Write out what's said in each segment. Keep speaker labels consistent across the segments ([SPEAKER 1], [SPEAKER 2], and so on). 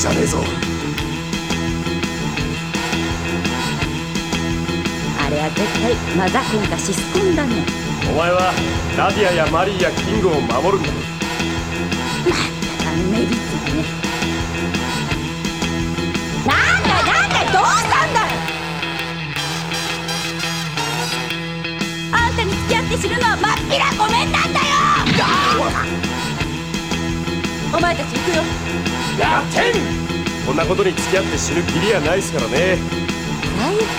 [SPEAKER 1] じゃねえぞ。
[SPEAKER 2] あれは絶対マザコンかシスコンだね。
[SPEAKER 1] お前はナディアやマリーやキングを守るんだ。
[SPEAKER 2] まったくメリットだね。なんだどうしたんだ。あんたに付き合って死ぬのはまっぴらごめんなんだよ。お前たち行くよ。
[SPEAKER 1] やってん。こんなことに付き合って死ぬ義理はないですからね。
[SPEAKER 2] そういうこと。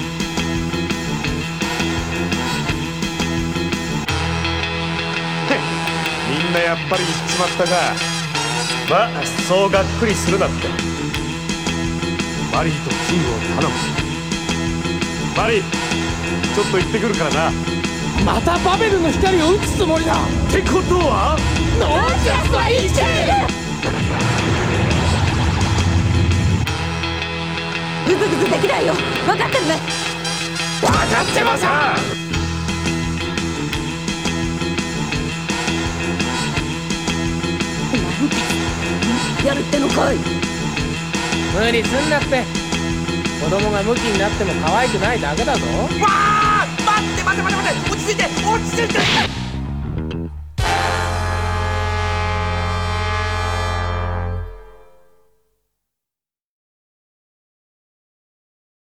[SPEAKER 1] みんなやっぱり行っちまったか。まあそうがっくりするなって。マリーとキングを頼む。マリーちょっと行ってくるからな。
[SPEAKER 3] またバベルの光を撃つつもりだ。
[SPEAKER 1] ってことは
[SPEAKER 3] ノージャスは生きてる。
[SPEAKER 2] グズグズできないよ。分かってるね。
[SPEAKER 3] 分かってます。
[SPEAKER 2] なんてやるってのかい。
[SPEAKER 3] 無理すんなって。子供がムキになっても可愛くないだけだぞ。
[SPEAKER 4] わあ、待って落ち着いて